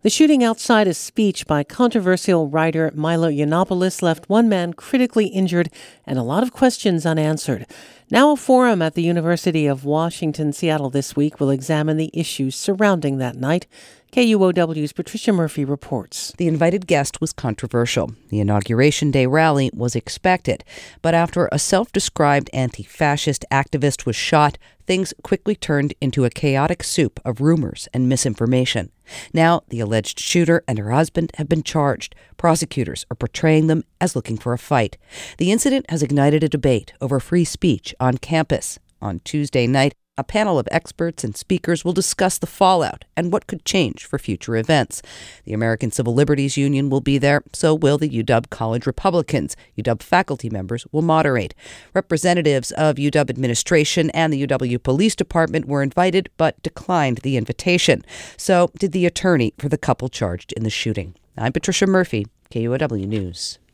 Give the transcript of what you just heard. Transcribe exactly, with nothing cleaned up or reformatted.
The shooting outside a speech by controversial writer Milo Yiannopoulos left one man critically injured and a lot of questions unanswered. Now a forum at the University of Washington, Seattle this week will examine the issues surrounding that night. K U O W's Patricia Murphy reports. The invited guest was controversial. The Inauguration Day rally was expected. But after a self-described anti-fascist activist was shot, things quickly turned into a chaotic soup of rumors and misinformation. Now, the alleged shooter and her husband have been charged. Prosecutors are portraying them as looking for a fight. The incident has ignited a debate over free speech on campus. On Tuesday night, a panel of experts and speakers will discuss the fallout and what could change for future events. The American Civil Liberties Union will be there, so will the U W College Republicans. U W faculty members will moderate. Representatives of U W administration and the U W Police Department were invited but declined the invitation. So did the attorney for the couple charged in the shooting. I'm Patricia Murphy, K U O W News.